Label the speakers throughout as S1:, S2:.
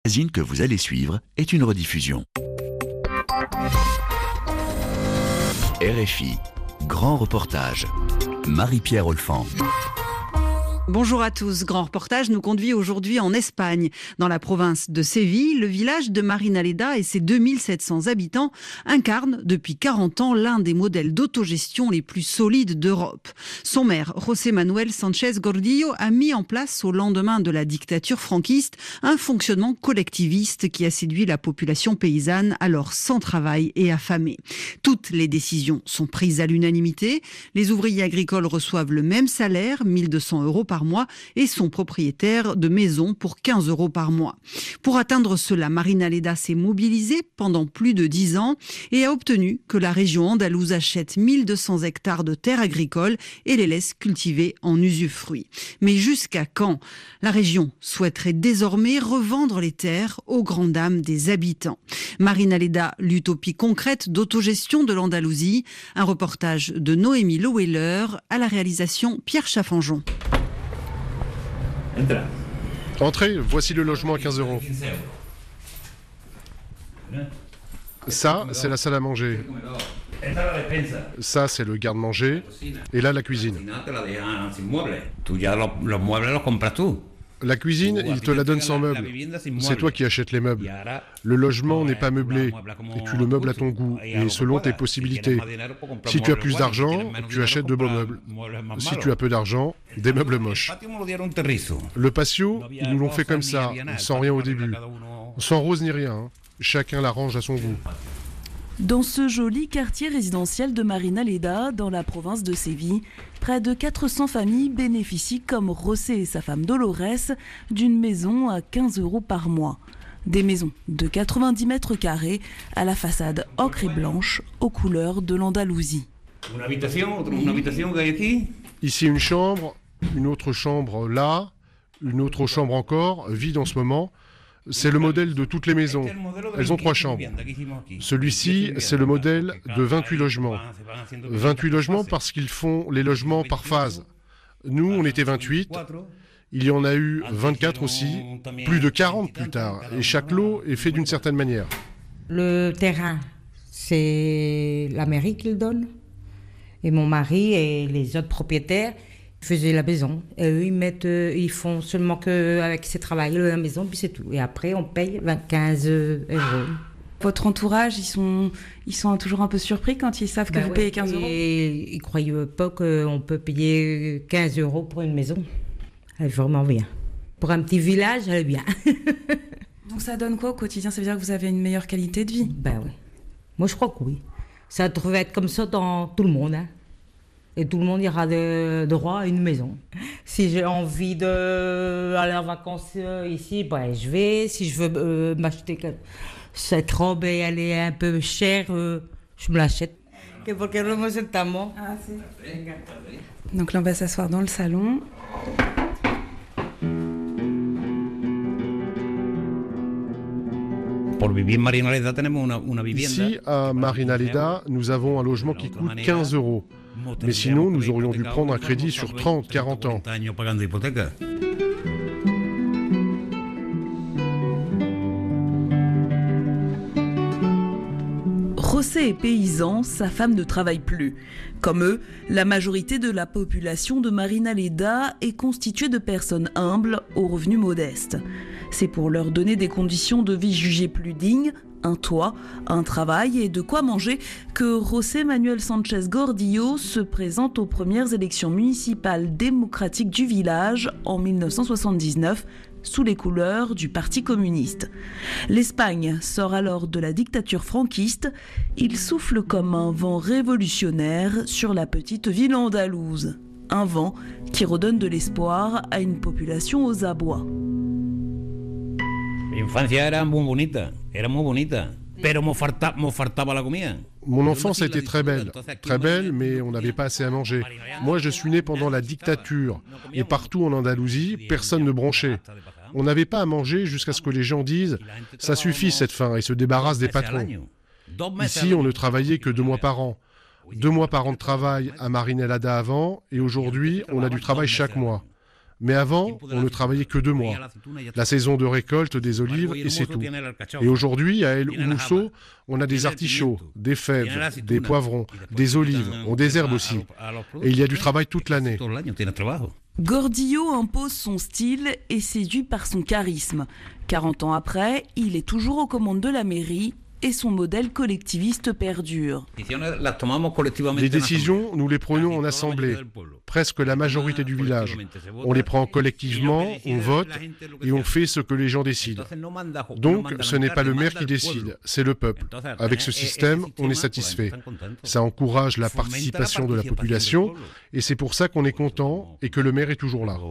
S1: Le magazine que vous allez suivre est une rediffusion. RFI, grand reportage. Marie-Pierre Olfan.
S2: Bonjour à tous. Grand reportage nous conduit aujourd'hui en Espagne. Dans la province de Séville, le village de Marinaleda et ses 2700 habitants incarnent depuis 40 ans l'un des modèles d'autogestion les plus solides d'Europe. Son maire, José Manuel Sánchez Gordillo, a mis en place au lendemain de la dictature franquiste un fonctionnement collectiviste qui a séduit la population paysanne alors sans travail et affamée. Toutes les décisions sont prises à l'unanimité. Les ouvriers agricoles reçoivent le même salaire, 1200 € par mois, et sont propriétaires de maisons pour 15 € par mois. Pour atteindre cela, Marinaleda s'est mobilisée pendant plus de 10 ans et a obtenu que la région andalouse achète 1200 hectares de terres agricoles et les laisse cultiver en usufruit. Mais jusqu'à quand ? La région souhaiterait désormais revendre les terres aux grandes dames des habitants. Marinaleda, l'utopie concrète d'autogestion de l'Andalousie. Un reportage de Noémie Loweller, à la réalisation Pierre Chaffanjon.
S3: Entrez, voici le logement à 15 €. Ça, c'est la salle à manger. Ça, c'est le garde-manger. Et là, la cuisine. La cuisine, il te la donne sans meubles. C'est toi qui achètes les meubles. Le logement n'est pas meublé. Et tu le meubles à ton goût et selon tes possibilités. Si tu as plus d'argent, tu achètes de beaux meubles. Si tu as peu d'argent, des meubles moches. Le patio, ils nous l'ont fait comme ça, sans rien au début. Sans rose ni rien. Chacun l'arrange à son goût.
S4: Dans ce joli quartier résidentiel de Marinaleda, dans la province de Séville, près de 400 familles bénéficient, comme José et sa femme Dolores, d'une maison à 15 € par mois. Des maisons de 90 mètres carrés à la façade ocre et blanche, aux couleurs de l'Andalousie.
S3: Ici une chambre, une autre chambre là, une autre chambre encore, vide en ce moment. C'est le modèle de toutes les maisons. Elles ont 3 chambres. Celui-ci, c'est le modèle de 28 logements. 28 logements parce qu'ils font les logements par phase. Nous, on était 28. Il y en a eu 24 aussi, plus de 40 plus tard. Et chaque lot est fait d'une certaine manière.
S5: Le terrain, c'est la mairie qui le donne. Et mon mari et les autres propriétaires faisaient la maison. Et eux, ils font seulement qu'avec ces travail la maison, puis c'est tout. Et après, on paye 15 €.
S4: Votre entourage, ils sont toujours un peu surpris quand ils savent que vous payez 15 €.
S5: Et ils ne croyaient pas qu'on peut payer 15 € pour une maison. Elle est vraiment bien. Pour un petit village, elle est bien.
S4: Donc ça donne quoi au quotidien ? Ça veut dire que vous avez une meilleure qualité de vie ?
S5: Ben oui. Moi, je crois que oui. Ça devrait être comme ça dans tout le monde. Et tout le monde ira droit à une maison. Si j'ai envie d'aller en vacances ici, ben, je vais. Si je veux m'acheter cette robe et elle est un peu chère, je me l'achète.
S4: Donc là, on va s'asseoir dans le salon.
S3: Ici, à Marinaleda, nous avons un logement qui coûte 15 €. Mais sinon, nous aurions dû prendre un crédit sur 30, 40 ans.
S4: José est paysan, sa femme ne travaille plus. Comme eux, la majorité de la population de Marinaleda est constituée de personnes humbles aux revenus modestes. C'est pour leur donner des conditions de vie jugées plus dignes, un toit, un travail et de quoi manger que José Manuel Sánchez Gordillo se présente aux premières élections municipales démocratiques du village en 1979 sous les couleurs du Parti communiste. L'Espagne sort alors de la dictature franquiste. Il souffle comme un vent révolutionnaire sur la petite ville andalouse. Un vent qui redonne de l'espoir à une population aux abois.
S3: Mon enfance était très belle, mais on n'avait pas assez à manger. Moi, je suis né pendant la dictature, et partout en Andalousie, personne ne bronchait. On n'avait pas à manger jusqu'à ce que les gens disent « ça suffit cette faim » et se débarrassent des patrons. Ici, on ne travaillait que 2 mois par an. 2 mois par an de travail à Marinaleda avant, et aujourd'hui, on a du travail chaque mois. Mais avant, on ne travaillait que 2 mois. La saison de récolte des olives et c'est tout. Et aujourd'hui, à El Humoso, on a des artichauts, des fèves, des poivrons, des olives, on désherbe aussi. Et il y a du travail toute l'année.
S4: Gordillo impose son style et séduit par son charisme. 40 ans après, il est toujours aux commandes de la mairie et son modèle collectiviste perdure.
S3: Les décisions, nous les prenons en assemblée, presque la majorité du village. On les prend collectivement, on vote et on fait ce que les gens décident. Donc, ce n'est pas le maire qui décide, c'est le peuple. Avec ce système, on est satisfait. Ça encourage la participation de la population et c'est pour ça qu'on est content et que le maire est toujours là.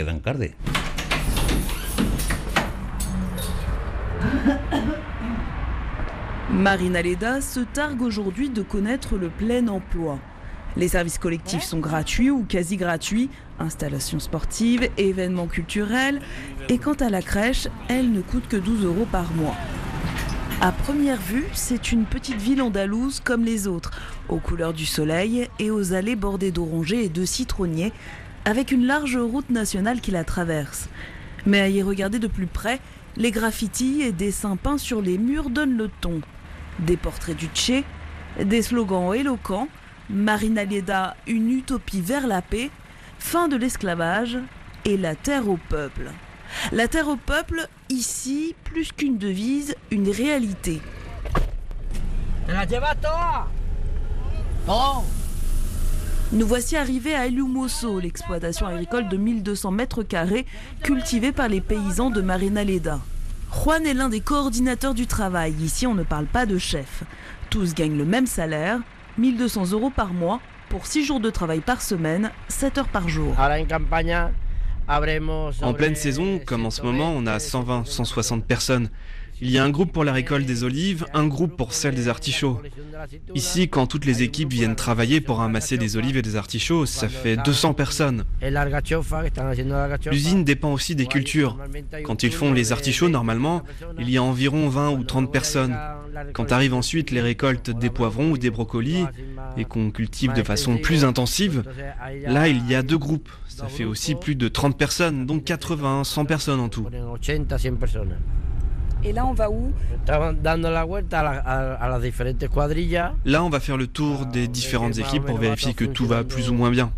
S4: Marinaleda se targue aujourd'hui de connaître le plein emploi. Les services collectifs sont gratuits ou quasi gratuits, installations sportives, événements culturels. Et quant à la crèche, elle ne coûte que 12 € par mois. À première vue, c'est une petite ville andalouse comme les autres, aux couleurs du soleil et aux allées bordées d'orangers et de citronniers, avec une large route nationale qui la traverse. Mais à y regarder de plus près, les graffitis et dessins peints sur les murs donnent le ton. Des portraits du Tché, des slogans éloquents, Marinaleda, une utopie vers la paix, fin de l'esclavage et la terre au peuple. La terre au peuple, ici, plus qu'une devise, une réalité. Nous voici arrivés à El Humoso, l'exploitation agricole de 1200 mètres carrés cultivée par les paysans de Marinaleda. Juan est l'un des coordinateurs du travail. Ici, on ne parle pas de chef. Tous gagnent le même salaire, 1200 € par mois, pour 6 jours de travail par semaine, 7 heures par jour.
S6: En pleine saison, comme en ce moment, on a 120, 160 personnes. Il y a un groupe pour la récolte des olives, un groupe pour celle des artichauts. Ici, quand toutes les équipes viennent travailler pour ramasser des olives et des artichauts, ça fait 200 personnes. L'usine dépend aussi des cultures. Quand ils font les artichauts, normalement, il y a environ 20 ou 30 personnes. Quand arrivent ensuite les récoltes des poivrons ou des brocolis, et qu'on cultive de façon plus intensive, là, il y a 2 groupes. Ça fait aussi plus de 30 personnes, donc 80, 100 personnes en tout.
S4: Et là, on va où?
S6: Là, on va faire le tour des différentes équipes pour vérifier que tout va plus ou moins bien.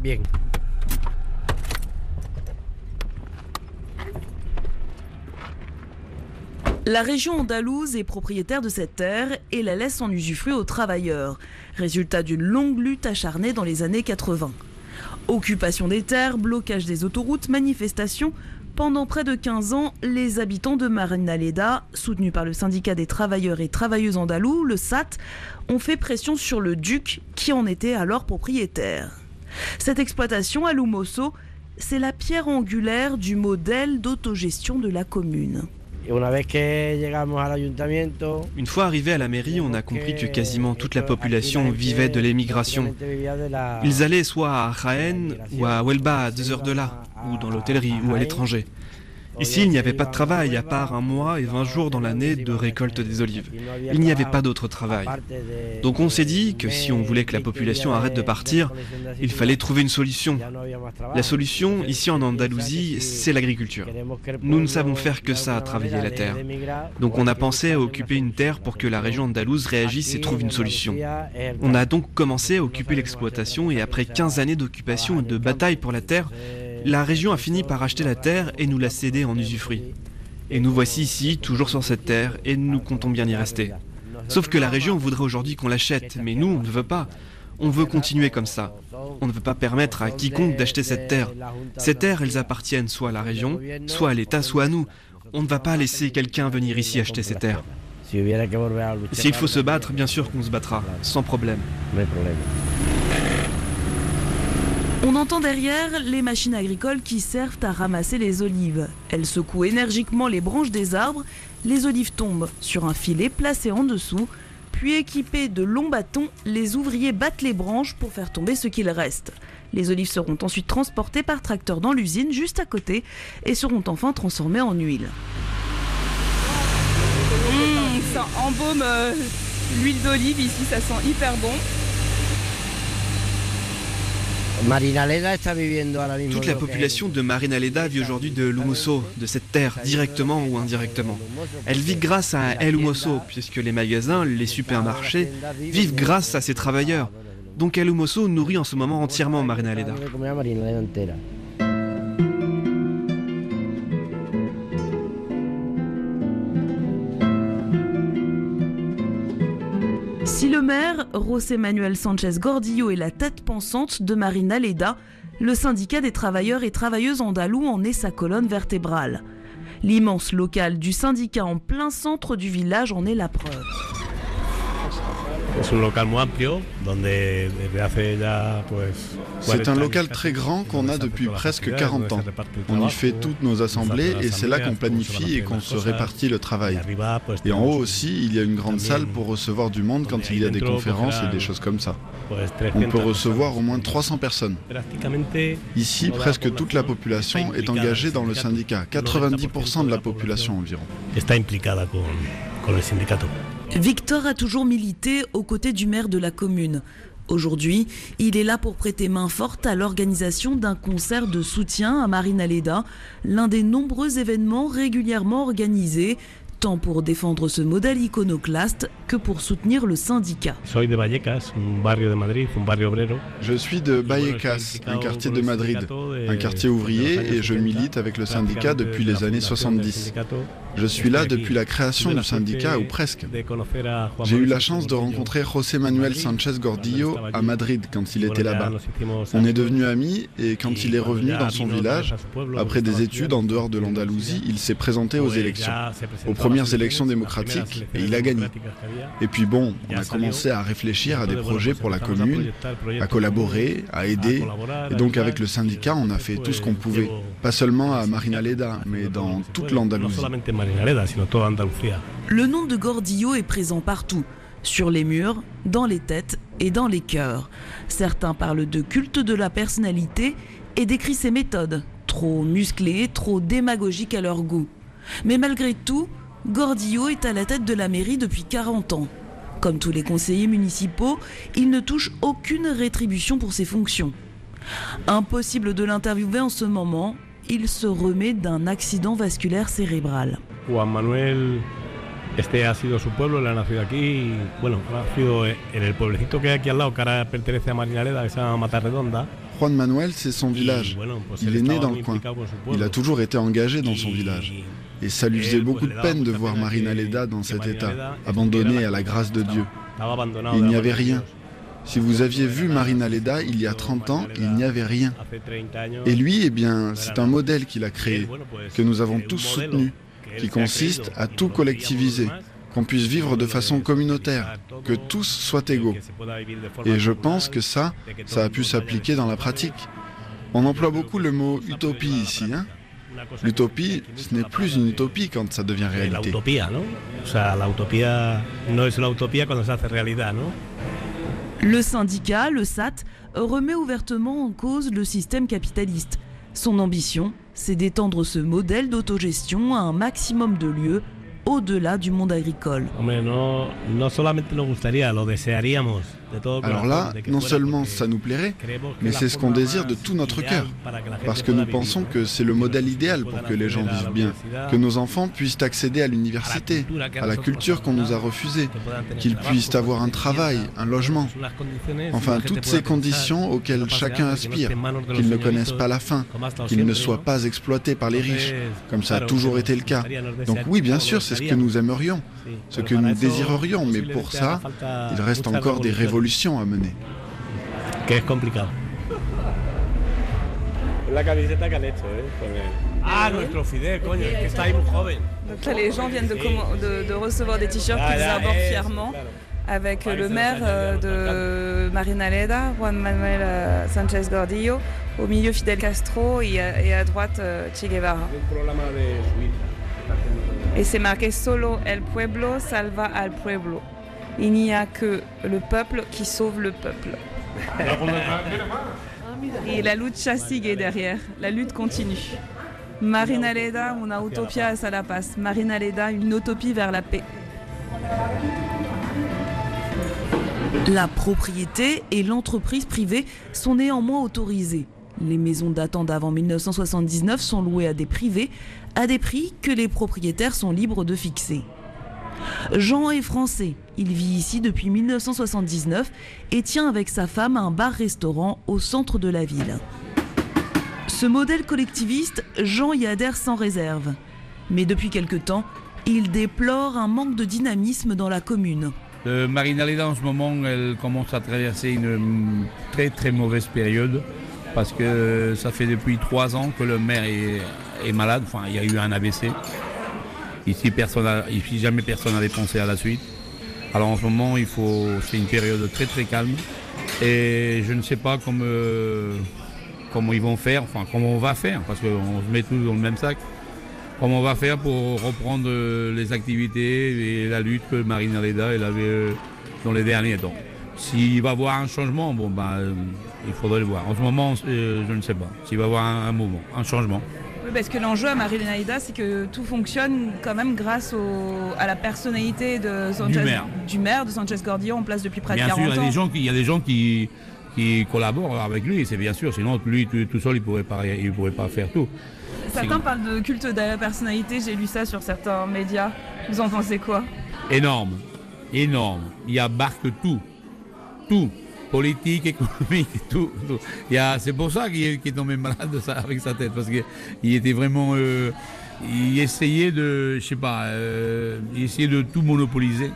S4: La région andalouse est propriétaire de cette terre et la laisse en usufruit aux travailleurs, résultat d'une longue lutte acharnée dans les années 80. Occupation des terres, blocage des autoroutes, manifestations. Pendant près de 15 ans, les habitants de Marinaleda, soutenus par le syndicat des travailleurs et travailleuses andalous, le SAT, ont fait pression sur le duc qui en était alors propriétaire. Cette exploitation à Humoso, c'est la pierre angulaire du modèle d'autogestion de la commune.
S6: Une fois arrivés à la mairie, on a compris que quasiment toute la population vivait de l'émigration. Ils allaient soit à Jaén ou à Huelva, à 2 heures de là, ou dans l'hôtellerie ou à l'étranger. Ici, il n'y avait pas de travail, à part 1 mois et 20 jours dans l'année de récolte des olives. Il n'y avait pas d'autre travail. Donc on s'est dit que si on voulait que la population arrête de partir, il fallait trouver une solution. La solution, ici en Andalousie, c'est l'agriculture. Nous ne savons faire que ça, travailler la terre. Donc on a pensé à occuper une terre pour que la région andalouse réagisse et trouve une solution. On a donc commencé à occuper l'exploitation et après 15 années d'occupation et de bataille pour la terre, la région a fini par acheter la terre et nous l'a cédée en usufruit. Et nous voici ici, toujours sur cette terre, et nous comptons bien y rester. Sauf que la région voudrait aujourd'hui qu'on l'achète, mais nous, on ne veut pas. On veut continuer comme ça. On ne veut pas permettre à quiconque d'acheter cette terre. Ces terres, elles appartiennent soit à la région, soit à l'État, soit à nous. On ne va pas laisser quelqu'un venir ici acheter ces terres. S'il faut se battre, bien sûr qu'on se battra, sans problème.
S4: On entend derrière les machines agricoles qui servent à ramasser les olives. Elles secouent énergiquement les branches des arbres. Les olives tombent sur un filet placé en dessous. Puis équipés de longs bâtons, les ouvriers battent les branches pour faire tomber ce qu'il reste. Les olives seront ensuite transportées par tracteur dans l'usine juste à côté et seront enfin transformées en huile.
S7: Ça embaume l'huile d'olive ici, ça sent hyper bon.
S6: Toute la population de Marinaleda vit aujourd'hui de l'humoso, de cette terre, directement ou indirectement. Elle vit grâce à El Humoso, puisque les magasins, les supermarchés vivent grâce à ces travailleurs. Donc El Humoso nourrit en ce moment entièrement Marinaleda.
S4: Si le maire, José Manuel Sánchez Gordillo, est la tête pensante de Marinaleda, le syndicat des travailleurs et travailleuses andalous en est sa colonne vertébrale. L'immense local du syndicat en plein centre du village en est la preuve.
S8: C'est un local très grand qu'on a depuis presque 40 ans. On y fait toutes nos assemblées et c'est là qu'on planifie et qu'on se répartit le travail. Et en haut aussi, il y a une grande salle pour recevoir du monde quand il y a des conférences et des choses comme ça. On peut recevoir au moins 300 personnes. Ici, presque toute la population est engagée dans le syndicat. 90% de la population environ.
S4: Victor a toujours milité aux côtés du maire de la commune. Aujourd'hui, il est là pour prêter main forte à l'organisation d'un concert de soutien à Marinaleda, l'un des nombreux événements régulièrement organisés, tant pour défendre ce modèle iconoclaste que pour soutenir le syndicat.
S8: Je suis de Vallecas, un quartier de Madrid, un quartier ouvrier, et je milite avec le syndicat depuis les années 70. Je suis là depuis la création du syndicat, ou presque. J'ai eu la chance de rencontrer José Manuel Sánchez Gordillo à Madrid quand il était là-bas. On est devenus amis et quand il est revenu dans son village, après des études en dehors de l'Andalousie, il s'est présenté aux élections, aux premières élections démocratiques, et il a gagné. Et puis bon, on a commencé à réfléchir à des projets pour la commune, à collaborer, à aider. Et donc avec le syndicat, on a fait tout ce qu'on pouvait. Pas seulement à Marinaleda, mais dans toute l'Andalousie.
S4: Le nom de Gordillo est présent partout, sur les murs, dans les têtes et dans les cœurs. Certains parlent de culte de la personnalité et décrivent ses méthodes, trop musclées, trop démagogiques à leur goût. Mais malgré tout, Gordillo est à la tête de la mairie depuis 40 ans. Comme tous les conseillers municipaux, il ne touche aucune rétribution pour ses fonctions. Impossible de l'interviewer en ce moment, il se remet d'un accident vasculaire cérébral.
S9: Juan Manuel, este ha sido su pueblo, él ha nacido aquí, bueno, ha nacido en el pueblecito que hay aquí al lado, que ahora pertenece a Marinaleda, que se llama Matarredonda.
S8: Juan Manuel, c'est son village. Il est né dans le coin. Il a toujours été engagé dans son village. Et ça lui faisait beaucoup de peine de voir Marinaleda dans cet état, abandonné à la grâce de Dieu. Il n'y avait rien. Si vous aviez vu Marinaleda il y a 30 ans, il n'y avait rien. Et lui, eh bien, c'est un modèle qu'il a créé, que nous avons tous soutenu, qui consiste à tout collectiviser, qu'on puisse vivre de façon communautaire, que tous soient égaux. Et je pense que ça a pu s'appliquer dans la pratique. On emploie beaucoup le mot utopie ici, hein. L'utopie, ce n'est plus une utopie quand ça devient réalité.
S4: Le syndicat, le SAT, remet ouvertement en cause le système capitaliste. Son ambition, c'est d'étendre ce modèle d'autogestion à un maximum de lieux au-delà du monde agricole.
S8: Alors là, non seulement ça nous plairait, mais c'est ce qu'on désire de tout notre cœur. Parce que nous pensons que c'est le modèle idéal pour que les gens vivent bien, que nos enfants puissent accéder à l'université, à la culture qu'on nous a refusée, qu'ils puissent avoir un travail, un logement. Enfin, toutes ces conditions auxquelles chacun aspire, qu'ils ne connaissent pas la faim, qu'ils ne soient pas exploités par les riches, comme ça a toujours été le cas. Donc oui, bien sûr, c'est ce que nous aimerions, ce que nous désirerions, mais pour ça, il reste encore des révolutions à mener.
S9: C'est compliqué. La camiseta qu'elle a hecho, Ah, notre Fidel, coño, que está ahí muy joven.
S7: Donc là, les gens viennent de recevoir des t-shirts qu'ils abordent fièrement avec le maire de Marinaleda, Juan Manuel Sánchez Gordillo, au milieu Fidel Castro et à droite Che Guevara. Et c'est marqué Solo el pueblo salva al pueblo. Il n'y a que le peuple qui sauve le peuple. Et la lucha sigue derrière, la lutte continue. Marinaleda, una utopia hacia la paz. Marinaleda, une utopie vers la paix.
S4: La propriété et l'entreprise privée sont néanmoins autorisées. Les maisons datant d'avant 1979 sont louées à des privés à des prix que les propriétaires sont libres de fixer. Jean est français. Il vit ici depuis 1979 et tient avec sa femme un bar-restaurant au centre de la ville. Ce modèle collectiviste, Jean y adhère sans réserve. Mais depuis quelque temps, il déplore un manque de dynamisme dans la commune.
S10: Marinaleda en ce moment, elle commence à traverser une très très mauvaise période parce que ça fait depuis 3 ans que le maire est malade, enfin il y a eu un AVC. Ici jamais personne n'avait pensé à la suite. Alors en ce moment c'est une période très très calme et je ne sais pas comment ils vont faire, enfin comment on va faire parce qu'on se met tous dans le même sac. Comment on va faire pour reprendre les activités et la lutte que Marinaleda avait dans les derniers temps. S'il va y avoir un changement, il faudrait le voir. En ce moment, je ne sais pas. S'il va y avoir un mouvement, un changement.
S7: Oui, parce que l'enjeu à Marinaleda, c'est que tout fonctionne quand même grâce à la personnalité du maire de Sánchez Gordillo en place depuis près de 40 ans.
S10: Bien sûr, il y a des gens qui collaborent avec lui, c'est bien sûr. Sinon, lui tout seul, il pourrait pas faire tout.
S7: Certains parlent de culte de la personnalité, j'ai lu ça sur certains médias. Vous en pensez quoi?
S10: Énorme. Il abarque tout. Politique, économique, tout. C'est pour ça qu'il est tombé malade avec sa tête, parce qu'il était vraiment... il essayait de, il essayait de tout monopoliser.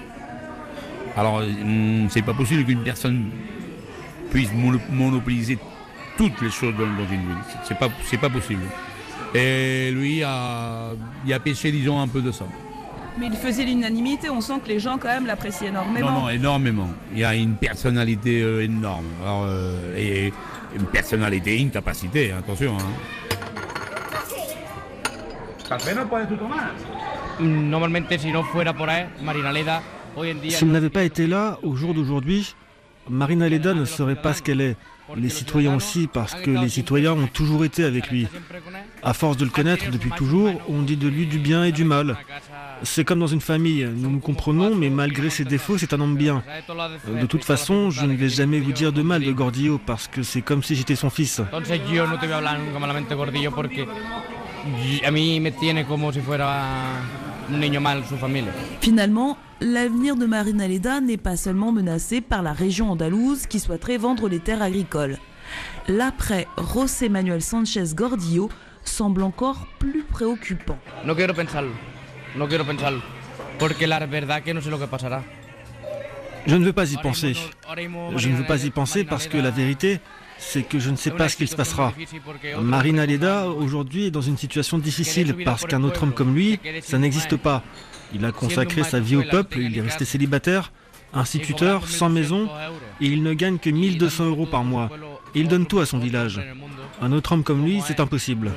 S10: Alors, c'est pas possible qu'une personne puisse monopoliser toutes les choses dans une ville. C'est pas possible. Et lui, il a pêché, disons, un peu de ça.
S7: Mais il faisait l'unanimité, on sent que les gens quand même l'apprécient énormément.
S10: Non, énormément. Il y a une personnalité énorme. Alors, et une personnalité, une capacité, attention.
S11: Si elle n'avait pas été là, au jour d'aujourd'hui, Marinaleda ne serait pas ce qu'elle est. Les citoyens aussi, parce que les citoyens ont toujours été avec lui. À force de le connaître depuis toujours, on dit de lui du bien et du mal. C'est comme dans une famille, nous nous comprenons, mais malgré ses défauts, c'est un homme bien. De toute façon, je ne vais jamais vous dire de mal de Gordillo, parce que c'est comme si j'étais son fils.
S4: Finalement, l'avenir de Marinaleda n'est pas seulement menacé par la région andalouse qui souhaiterait vendre les terres agricoles. L'après José Manuel Sánchez Gordillo semble encore plus préoccupant.
S11: Je ne veux pas y penser. Je ne veux pas y penser parce que la vérité, c'est que je ne sais pas ce qu'il se passera. Marinaleda, aujourd'hui, est dans une situation difficile parce qu'un autre homme comme lui, ça n'existe pas. Il a consacré sa vie au peuple, il est resté célibataire, instituteur, sans maison, et il ne gagne que 1200 € par mois. Et il donne tout à son village. Un autre homme comme lui, c'est impossible.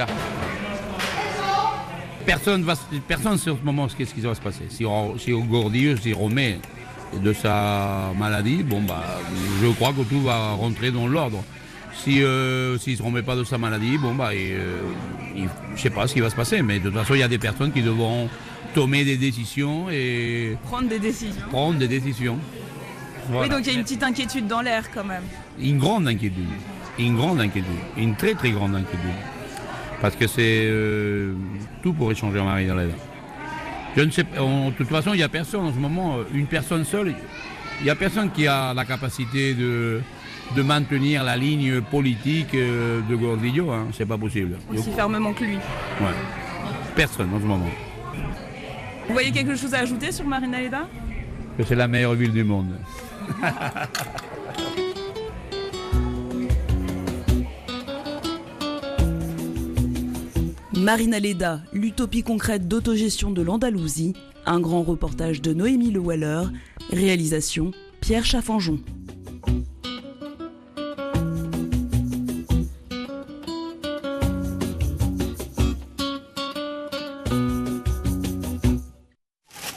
S10: Personne sur ce moment, qu'est-ce qui va se passer? Si Gordillo s'y remet de sa maladie, je crois que tout va rentrer dans l'ordre. S'il ne se remet pas de sa maladie, je ne sais pas ce qui va se passer, mais de toute façon, il y a des personnes qui devront tomber des décisions et...
S7: Prendre des décisions. Voilà. Oui, donc il y a une petite inquiétude dans l'air quand même.
S10: Une grande inquiétude. Une très très grande inquiétude. Parce que tout pourrait changer en Marinaleda. Je ne sais pas, de toute façon, il n'y a personne en ce moment, une personne seule, il n'y a personne qui a la capacité de maintenir la ligne politique de Gordillo, c'est pas possible.
S7: Aussi fermement que lui.
S10: Ouais. Personne en ce moment.
S7: Vous voyez quelque chose à ajouter sur Marinaleda?
S10: Que c'est la meilleure ville du monde.
S4: Marinaleda, l'utopie concrète d'autogestion de l'Andalousie, un grand reportage de Noémie Le Waller, réalisation Pierre Chaffanjon.